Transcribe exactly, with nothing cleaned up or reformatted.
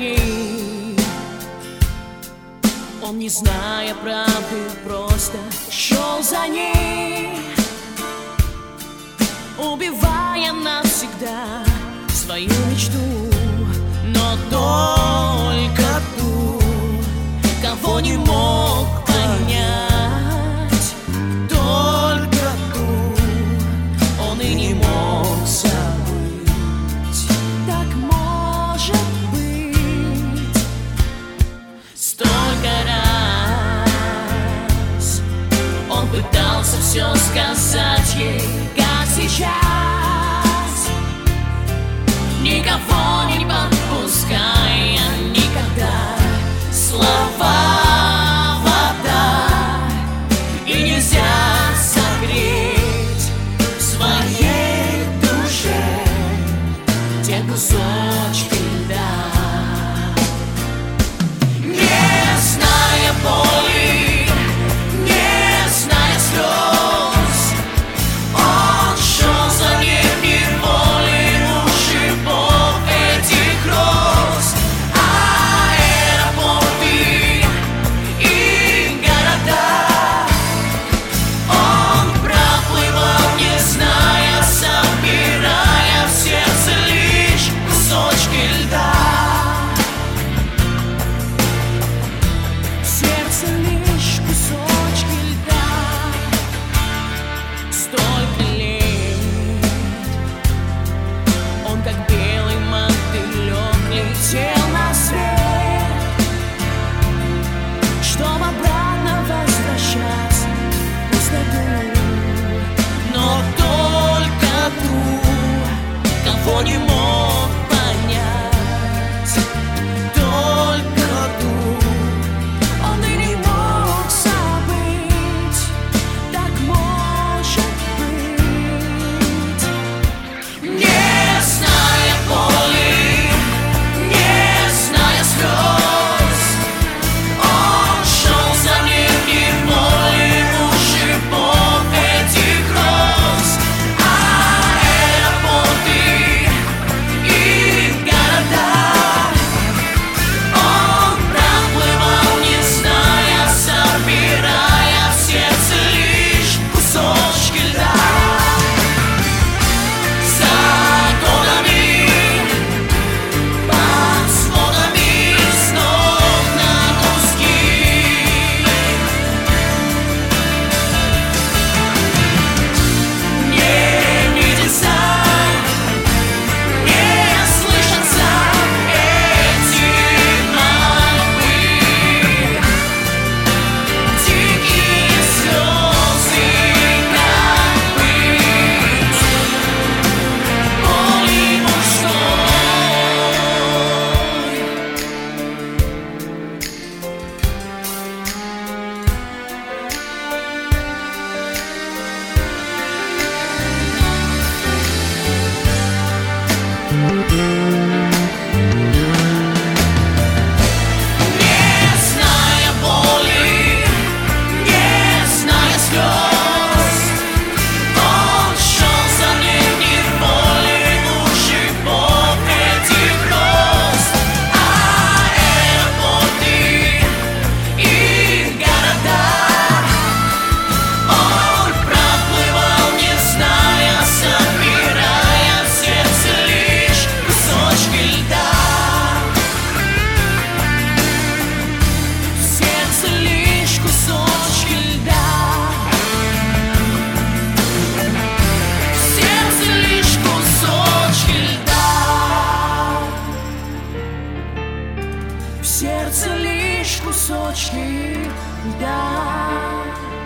ней. Он, не зная правды, просто шел за ней, убивая навсегда свою мечту, но только ту, кого не мог понять, только ту он и не мог забыть. Так может быть столько раз он пытался все сказать ей, как сейчас, никого не подпуская никогда. Слова вода, и нельзя согреть в своей душе те кусочки льда. Не зная боли, не зная слез, он шел за ней в неволе у шипов этих роз. Аэропорты и города он проплывал, не зная, собирая в сердце лишь кусочки льда. В сердце лишь кусочки льда. Столько лет он, как белый мотылек, летел на свет, чтоб обратно возвращаться в пустоту, но только ту, кого не мог понять, только ту он и не мог забыть. Так может быть. Не зная боли, не зная слез, он шел за ней в неволе у шипов этих роз. Аэропорты и города он проплывал, не зная, собирая в сердце лишь кусочки льда. За годами, под сводами, снов на куски. Не видится, не слышатся эти мольбы, дикие слезы, как быть, боли мужской. Не зная боли, не зная слез, он шел за ней в неволе у шипов этих роз. Аэропорты и города он проплывал, не зная, собирая в сердце лишь кусочки льда. В сердце лишь кусочки льда. В сердце лишь кусочки льда. В сердце лишь кусочки льда.